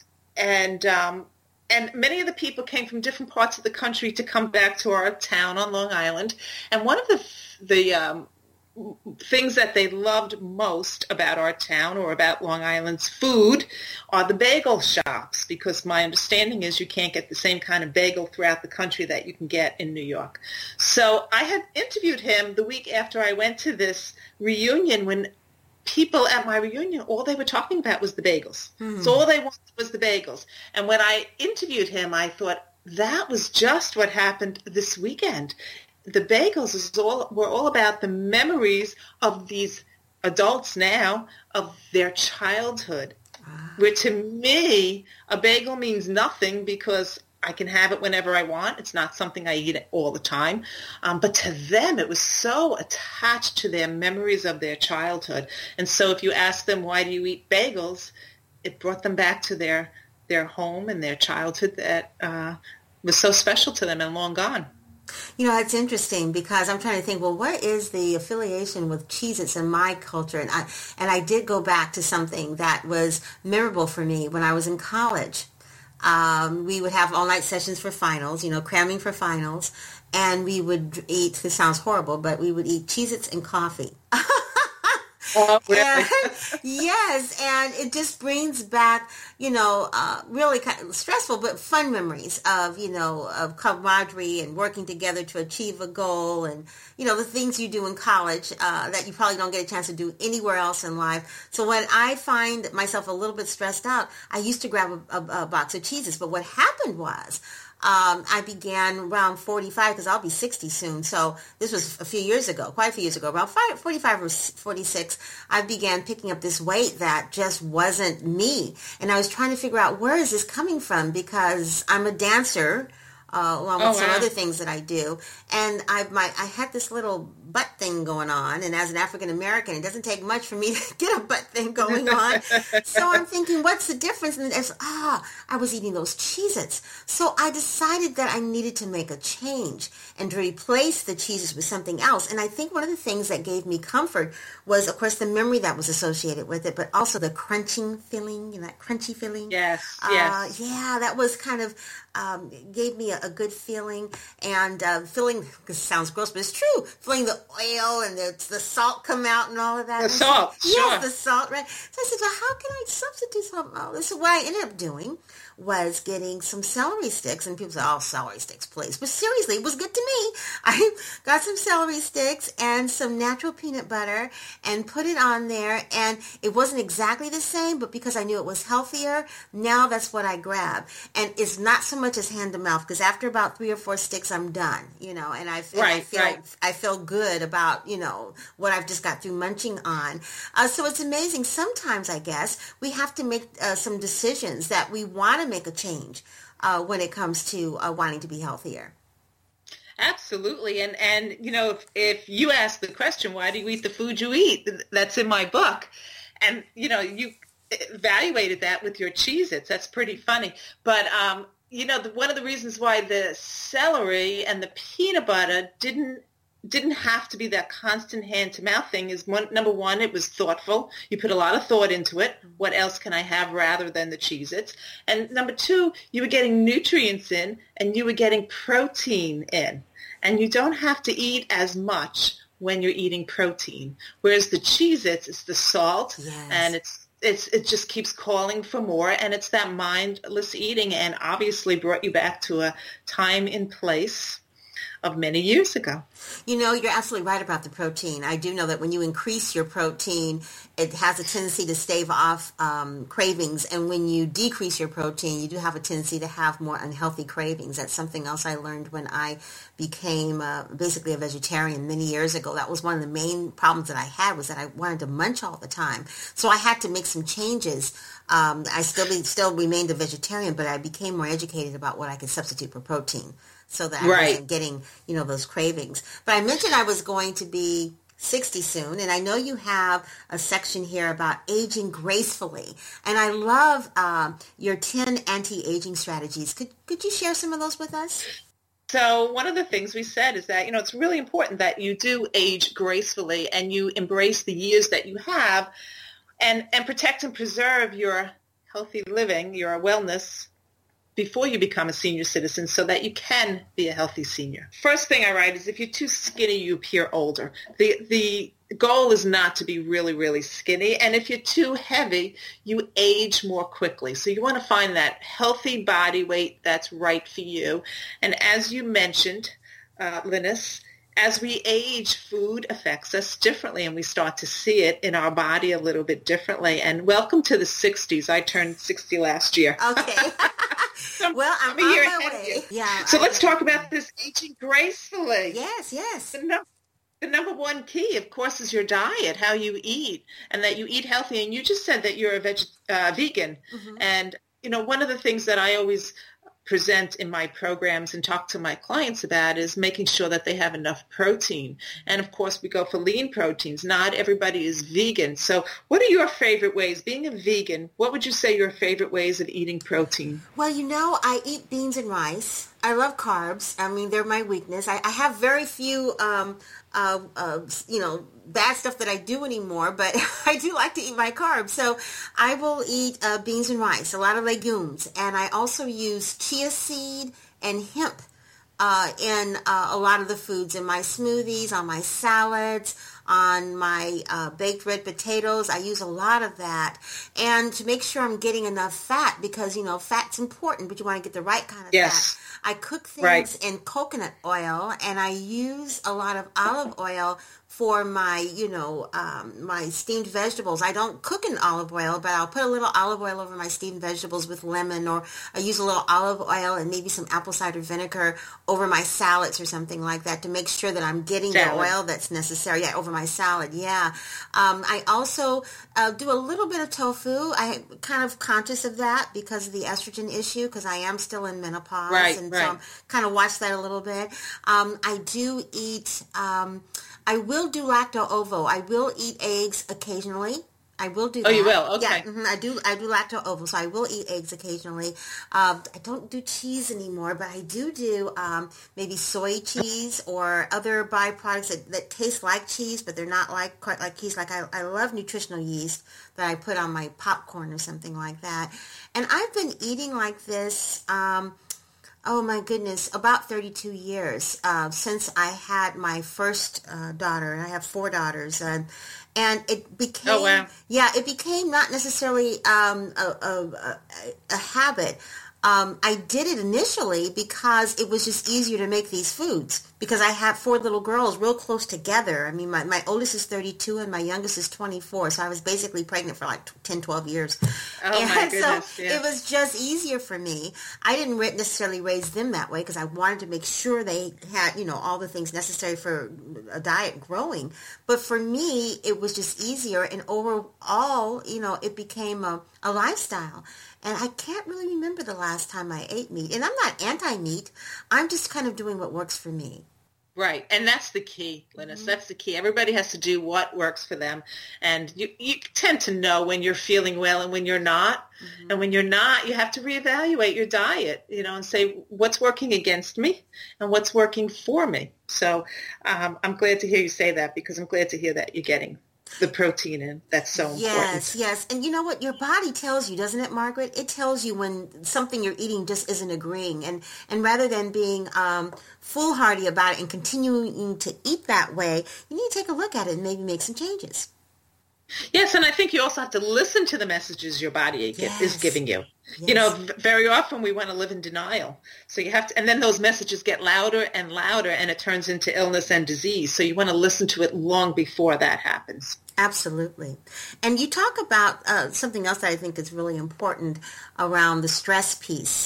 And many of the people came from different parts of the country to come back to our town on Long Island. And one of the things that they loved most about our town or about Long Island's food are the bagel shops, because my understanding is you can't get the same kind of bagel throughout the country that you can get in New York. So I had interviewed him the week after I went to this reunion, when people at my reunion, all they were talking about was the bagels. So all they wanted was the bagels. And when I interviewed him, I thought, that was just what happened this weekend. The bagels were all about the memories of these adults now of their childhood, where to me, a bagel means nothing because I can have it whenever I want. It's not something I eat all the time. But to them, it was so attached to their memories of their childhood. And so if you ask them, why do you eat bagels, it brought them back to their home and their childhood that was so special to them and long gone. It's interesting because I'm trying to think, well, what is the affiliation with Cheez-Its in my culture? And I did go back to something that was memorable for me when I was in college. We would have all-night sessions for finals, cramming for finals, and we would eat, this sounds horrible, but we would eat Cheez-Its and coffee. Oh, really? And, yes, and it just brings back, really kind of stressful but fun memories of, of camaraderie and working together to achieve a goal and, the things you do in college that you probably don't get a chance to do anywhere else in life. So when I find myself a little bit stressed out, I used to grab a box of cheeses. But what happened was I began around 45 because I'll be 60 soon. So this was a few years ago, quite a few years ago, around 45 or 46, I began picking up this weight that just wasn't me. And I was trying to figure out where is this coming from because I'm a dancer. Along with some other things that I do. And I had this little butt thing going on. And as an African American, it doesn't take much for me to get a butt thing going on. So I'm thinking, what's the difference? And I was eating those Cheez-Its. So I decided that I needed to make a change and to replace the Cheez-Its with something else. And I think one of the things that gave me comfort was, of course, the memory that was associated with it, but also the crunching feeling, that crunchy feeling. Yes. Yeah, that was kind of gave me a good feeling, and feeling, because it sounds gross, but it's true, feeling the oil and the salt come out and all of that. The salt, yes, sure. The salt, right. So I said, well, how can I substitute something else? So what I ended up doing was getting some celery sticks, and people say, oh, celery sticks, please. But seriously, it was good to me. I got some celery sticks and some natural peanut butter and put it on there, and it wasn't exactly the same, but because I knew it was healthier, now that's what I grab. And it's not so much as hand to mouth, because after about 3 or 4 sticks, I'm done, and I feel good about, what I've just got through munching on. So it's amazing. Sometimes, I guess, we have to make some decisions that we want to make a change when it comes to wanting to be healthier. Absolutely. And if you ask the question, why do you eat the food you eat? That's in my book. And, you evaluated that with your Cheez-Its. That's pretty funny. But, one of the reasons why the celery and the peanut butter didn't have to be that constant hand-to-mouth thing is, number one, it was thoughtful. You put a lot of thought into it. What else can I have rather than the Cheez-Its? And number two, you were getting nutrients in, and you were getting protein in. And you don't have to eat as much when you're eating protein. Whereas the Cheez-Its, it's the salt, yes. And it just keeps calling for more, and it's that mindless eating, and obviously brought you back to a time and place of many years ago. You're absolutely right about the protein. I do know that when you increase your protein, it has a tendency to stave off cravings. And when you decrease your protein, you do have a tendency to have more unhealthy cravings. That's something else I learned when I became basically a vegetarian many years ago. That was one of the main problems that I had, was that I wanted to munch all the time. So I had to make some changes. I still remained a vegetarian, but I became more educated about what I could substitute for protein, so that I wasn't getting, those cravings. But I mentioned I was going to be 60 soon, and I know you have a section here about aging gracefully. And I love your 10 anti-aging strategies. Could you share some of those with us? So one of the things we said is that, it's really important that you do age gracefully and you embrace the years that you have and protect and preserve your healthy living, your wellness, before you become a senior citizen, so that you can be a healthy senior. First thing I write is, if you're too skinny, you appear older. The goal is not to be really, really skinny. And if you're too heavy, you age more quickly. So you want to find that healthy body weight that's right for you. And as you mentioned, Linus, as we age, food affects us differently, and we start to see it in our body a little bit differently. And welcome to the 60s. I turned 60 last year. Okay. Well, I'm on my way. Yeah. So let's talk about this aging gracefully. Yes. The number one key, of course, is your diet, how you eat, and that you eat healthy. And you just said that you're a vegan. Mm-hmm. And, one of the things that I always present in my programs and talk to my clients about is making sure that they have enough protein. And of course, we go for lean proteins. Not everybody is vegan. So what are your favorite ways? Being a vegan, what would you say your favorite ways of eating protein? Well, I eat beans and rice. I love carbs. I mean, they're my weakness. I have very few, bad stuff that I do anymore, but I do like to eat my carbs. So I will eat beans and rice, a lot of legumes. And I also use chia seed and hemp in a lot of the foods in my smoothies, on my salads. on my baked red potatoes. I use a lot of that. And to make sure I'm getting enough fat, because, fat's important, but you want to get the right kind of yes. fat. I cook things in coconut oil, and I use a lot of olive oil for my, my steamed vegetables. I don't cook in olive oil, but I'll put a little olive oil over my steamed vegetables with lemon, or I use a little olive oil and maybe some apple cider vinegar over my salads or something like that to make sure that I'm getting the oil that's necessary. Yeah, over my salad, yeah. I also do a little bit of tofu. I'm kind of conscious of that because of the estrogen issue, because I am still in menopause. So I'm kind of watch that a little bit. I do eat... I will do lacto-ovo. I will eat eggs occasionally. I will do that. Oh, you will? Okay. Yeah, I do lacto-ovo, so I will eat eggs occasionally. I don't do cheese anymore, but I do maybe soy cheese or other byproducts that taste like cheese, but they're not quite like cheese. Like I love nutritional yeast that I put on my popcorn or something like that. And I've been eating like this... oh my goodness, about 32 years since I had my first daughter, and I have 4 daughters, and it became, it became not necessarily a habit. I did it initially because it was just easier to make these foods, because I have 4 little girls real close together. I mean, my oldest is 32 and my youngest is 24, so I was basically pregnant for like 10, 12 years. Oh, my goodness. So it was just easier for me. I didn't necessarily raise them that way because I wanted to make sure they had, all the things necessary for a diet growing. But for me, it was just easier, and overall, it became a lifestyle. And I can't really remember the last time I ate meat. And I'm not anti-meat. I'm just kind of doing what works for me. Right. And that's the key, Linus. Mm-hmm. That's the key. Everybody has to do what works for them. And you tend to know when you're feeling well and when you're not. Mm-hmm. And when you're not, you have to reevaluate your diet, and say what's working against me and what's working for me. So I'm glad to hear you say that, because I'm glad to hear that you're getting the protein in. That's so important. Yes. And you know what? Your body tells you, doesn't it, Margaret? It tells you when something you're eating just isn't agreeing. And rather than being foolhardy about it and continuing to eat that way, you need to take a look at it and maybe make some changes. Yes, and I think you also have to listen to the messages your body is giving you. Yes. Very often we want to live in denial. So you have to, and then those messages get louder and louder, and it turns into illness and disease. So you want to listen to it long before that happens. Absolutely. And you talk about something else that I think is really important around the stress piece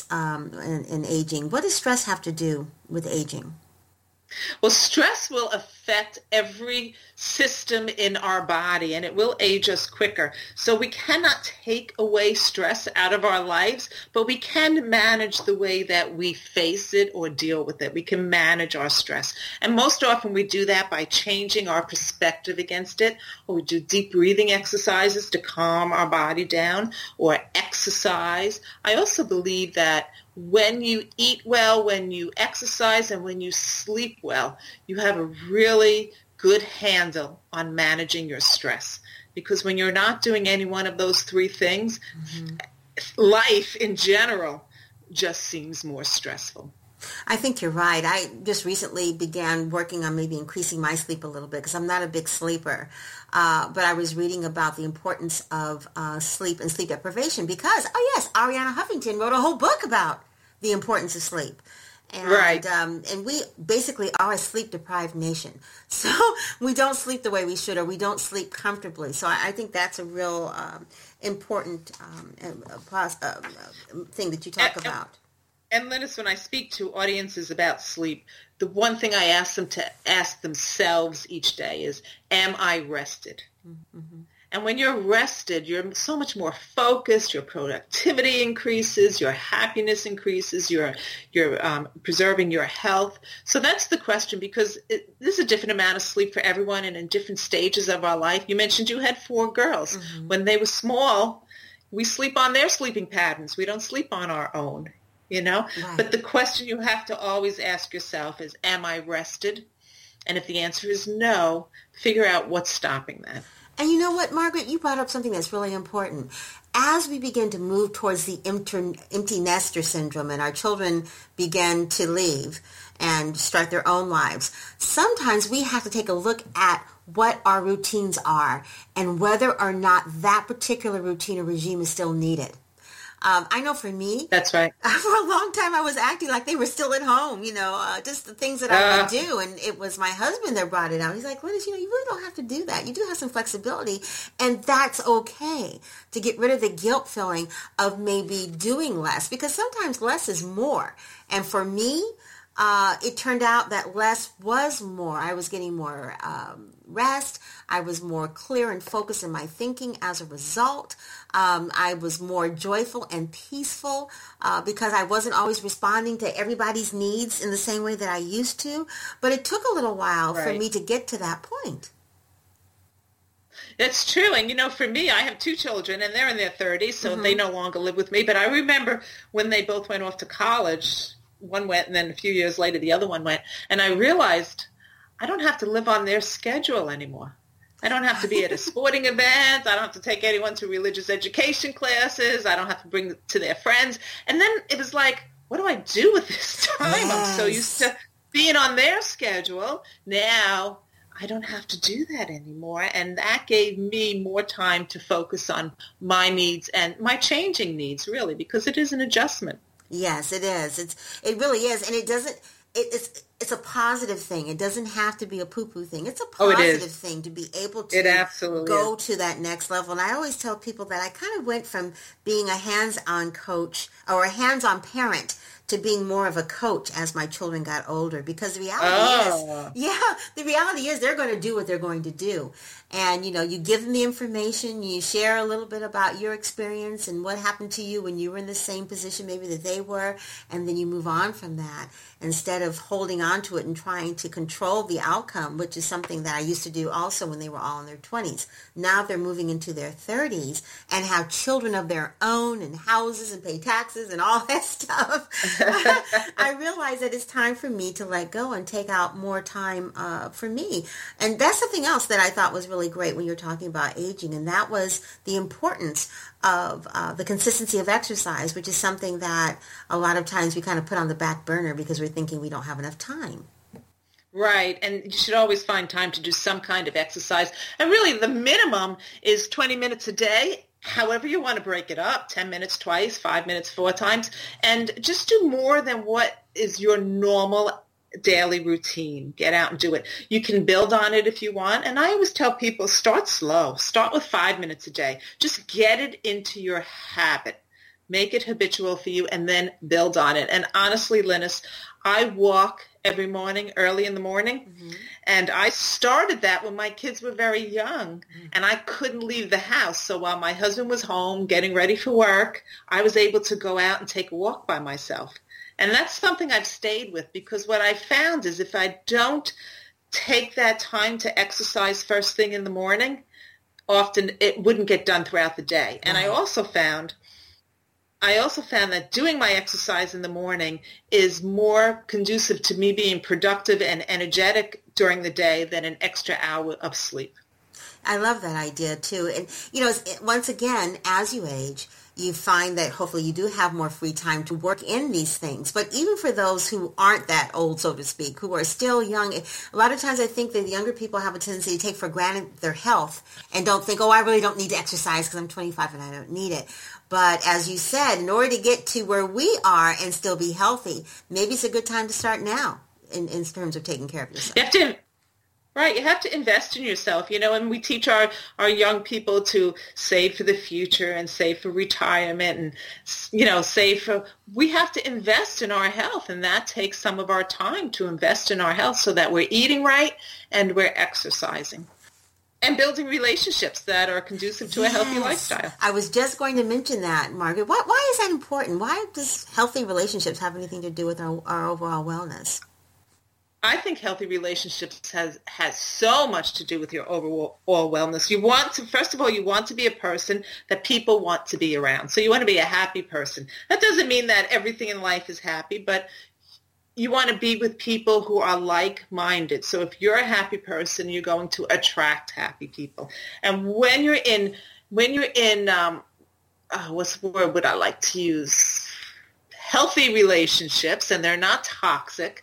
in aging. What does stress have to do with aging? Well, stress will affect every system in our body, and it will age us quicker. So we cannot take away stress out of our lives, but we can manage the way that we face it or deal with it. We can manage our stress. And most often we do that by changing our perspective against it, or we do deep breathing exercises to calm our body down, or exercise. I also believe that when you eat well, when you exercise, and when you sleep well, you have a really good handle on managing your stress. Because when you're not doing any one of those 3 things, life in general just seems more stressful. I think you're right. I just recently began working on maybe increasing my sleep a little bit, because I'm not a big sleeper. But I was reading about the importance of sleep and sleep deprivation because, Arianna Huffington wrote a whole book about the importance of sleep. And, and we basically are a sleep-deprived nation. So we don't sleep the way we should, or we don't sleep comfortably. So I think that's a real important thing that you talk about. And Linus, when I speak to audiences about sleep, the one thing I ask them to ask themselves each day is, am I rested? Mm-hmm. And when you're rested, you're so much more focused, your productivity increases, your happiness increases, you're preserving your health. So that's the question, because there's a different amount of sleep for everyone and in different stages of our life. You mentioned you had 4 girls. Mm-hmm. When they were small, we sleep on their sleeping patterns. We don't sleep on our own, Right. But the question you have to always ask yourself is, am I rested? And if the answer is no, figure out what's stopping that. And you know what, Margaret? You brought up something that's really important. As we begin to move towards the empty nester syndrome and our children begin to leave and start their own lives, sometimes we have to take a look at what our routines are and whether or not that particular routine or regime is still needed. I know for me, that's right. For a long time, I was acting like they were still at home, just the things that I would do. And it was my husband that brought it out. He's like, Linus, you really don't have to do that. You do have some flexibility. And that's okay to get rid of the guilt feeling of maybe doing less, because sometimes less is more. And for me, it turned out that less was more. I was getting more rest. I was more clear and focused in my thinking as a result. I was more joyful and peaceful because I wasn't always responding to everybody's needs in the same way that I used to. But it took a little while for me to get to that point. That's true. And, for me, I have 2 children, and they're in their 30s, so they no longer live with me. But I remember when they both went off to college, one went, and then a few years later, the other one went. And I realized I don't have to live on their schedule anymore. I don't have to be at a sporting event. I don't have to take anyone to religious education classes. I don't have to bring to their friends. And then it was like, what do I do with this time? Yes. I'm so used to being on their schedule. Now I don't have to do that anymore. And that gave me more time to focus on my needs and my changing needs, really, because it is an adjustment. Yes, it is. It really is. And it's a positive thing. It doesn't have to be a poo-poo thing. It's a positive thing to be able to go to that next level. And I always tell people that I kind of went from being a hands-on coach or a hands-on parent to being more of a coach as my children got older, because the reality is they're going to do what they're going to do. And, you give them the information, you share a little bit about your experience and what happened to you when you were in the same position maybe that they were, and then you move on from that instead of holding on to it and trying to control the outcome, which is something that I used to do also when they were all in their 20s. Now they're moving into their 30s and have children of their own and houses and pay taxes and all that stuff. I realize that it's time for me to let go and take out more time for me. And that's something else that I thought was really great when you're talking about aging, and that was the importance of the consistency of exercise, which is something that a lot of times we kind of put on the back burner because we're thinking we don't have enough time. Right, and you should always find time to do some kind of exercise. And really, the minimum is 20 minutes a day. However you want to break it up, 10 minutes twice, 5 minutes 4 times, and just do more than what is your normal daily routine. Get out and do it. You can build on it if you want. And I always tell people, start slow. Start with 5 minutes a day. Just get it into your habit. Make it habitual for you and then build on it. And honestly, Linus, I walk every morning, early in the morning. Mm-hmm. And I started that when my kids were very young and I couldn't leave the house. So while my husband was home getting ready for work, I was able to go out and take a walk by myself. And that's something I've stayed with, because what I found is if I don't take that time to exercise first thing in the morning, often it wouldn't get done throughout the day. And I also found that doing my exercise in the morning is more conducive to me being productive and energetic during the day than an extra hour of sleep. I love that idea too. And, once again, as you age, you find that hopefully you do have more free time to work in these things. But even for those who aren't that old, so to speak, who are still young, a lot of times I think that the younger people have a tendency to take for granted their health and don't think, I really don't need to exercise because I'm 25 and I don't need it. But as you said, in order to get to where we are and still be healthy, maybe it's a good time to start now in terms of taking care of yourself. You have to invest in yourself, and we teach our young people to save for the future and save for retirement and, we have to invest in our health, and that takes some of our time to invest in our health so that we're eating right and we're exercising. And building relationships that are conducive to a healthy lifestyle. I was just going to mention that, Margaret. Why is that important? Why does healthy relationships have anything to do with our overall wellness? I think healthy relationships has so much to do with your overall wellness. First of all, you want to be a person that people want to be around. So you want to be a happy person. That doesn't mean that everything in life is happy, but you want to be with people who are like-minded. So if you're a happy person, you're going to attract happy people. And when you're in what's the word would I like to use? Healthy relationships, and they're not toxic.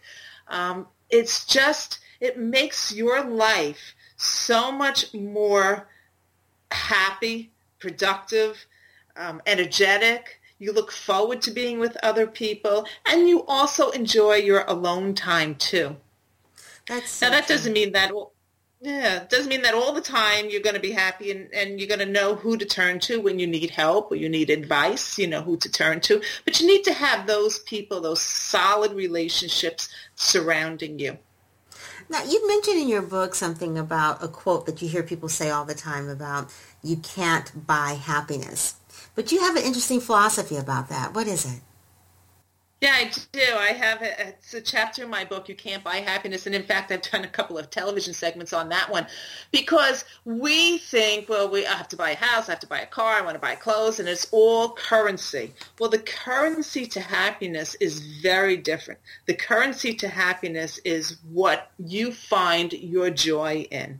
It makes your life so much more happy, productive, energetic. You look forward to being with other people, and you also enjoy your alone time too. That doesn't mean that. It doesn't mean that all the time you're going to be happy and you're going to know who to turn to when you need help or you need advice. You know who to turn to, but you need to have those people, those solid relationships surrounding you. Now, you mentioned in your book something about a quote that you hear people say all the time about you can't buy happiness. But you have an interesting philosophy about that. What is it? Yeah, I do. It's a chapter in my book, You Can't Buy Happiness. And in fact, I've done a couple of television segments on that one because we think, well, I have to buy a house, I have to buy a car, I want to buy clothes, and it's all currency. Well, the currency to happiness is very different. The currency to happiness is what you find your joy in.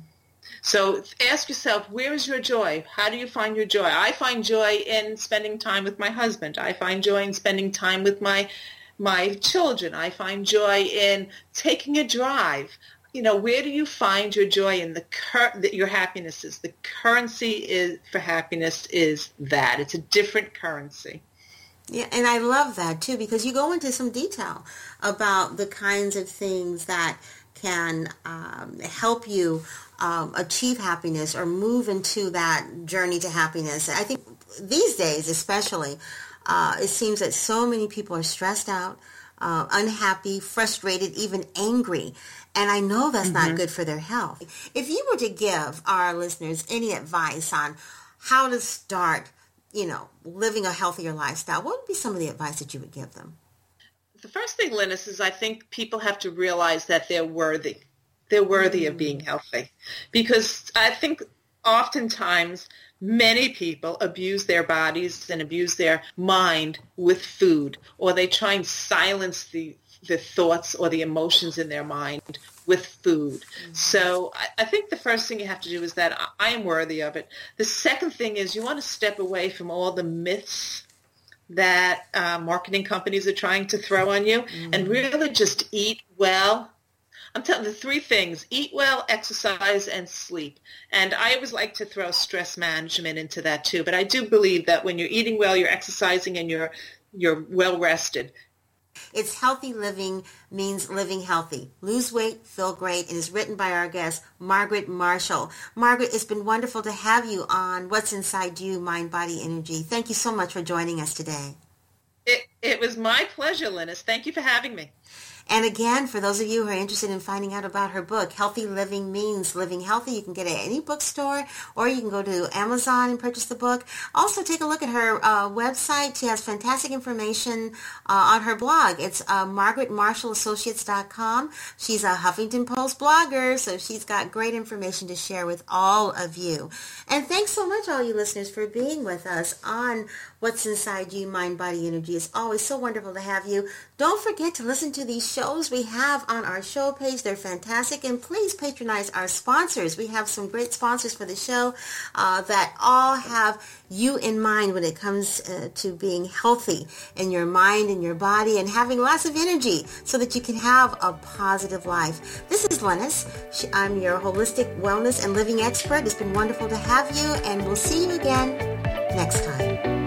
So ask yourself, where is your joy? How do you find your joy? I find joy in spending time with my husband. I find joy in spending time with my children. I find joy in taking a drive. You know, where do you find your joy in your happiness is? The currency for happiness is that. It's a different currency. Yeah, and I love that too because you go into some detail about the kinds of things that can help you achieve happiness or move into that journey to happiness. I think these days especially, it seems that so many people are stressed out, unhappy, frustrated, even angry. And I know that's not good for their health. If you were to give our listeners any advice on how to start, living a healthier lifestyle, what would be some of the advice that you would give them? The first thing, Linus, is I think people have to realize that they're worthy. They're worthy of being healthy because I think oftentimes many people abuse their bodies and abuse their mind with food, or they try and silence the thoughts or the emotions in their mind with food. So I think the first thing you have to do is that I am worthy of it. The second thing is you want to step away from all the myths that marketing companies are trying to throw on you and really just eat well. I'm telling you the three things: eat well, exercise, and sleep. And I always like to throw stress management into that too. But I do believe that when you're eating well, you're exercising, and you're well rested. It's Healthy Living Means Living Healthy. Lose weight, feel great, and is written by our guest, Margaret Marshall. Margaret, it's been wonderful to have you on What's Inside You, Mind, Body, Energy. Thank you so much for joining us today. It was my pleasure, Linus. Thank you for having me. And again, for those of you who are interested in finding out about her book, Healthy Living Means Living Healthy, you can get it at any bookstore, or you can go to Amazon and purchase the book. Also, take a look at her website. She has fantastic information on her blog. It's margaretmarshallassociates.com. She's a Huffington Post blogger, so she's got great information to share with all of you. And thanks so much, all you listeners, for being with us on What's Inside You, Mind, Body, Energy. It's always so wonderful to have you. Don't forget to listen to these shows we have on our show page. They're fantastic. And please patronize our sponsors. We have some great sponsors for the show that all have you in mind when it comes to being healthy in your mind and your body and having lots of energy so that you can have a positive life. This is Linus. I'm your holistic wellness and living expert. It's been wonderful to have you, and we'll see you again next time.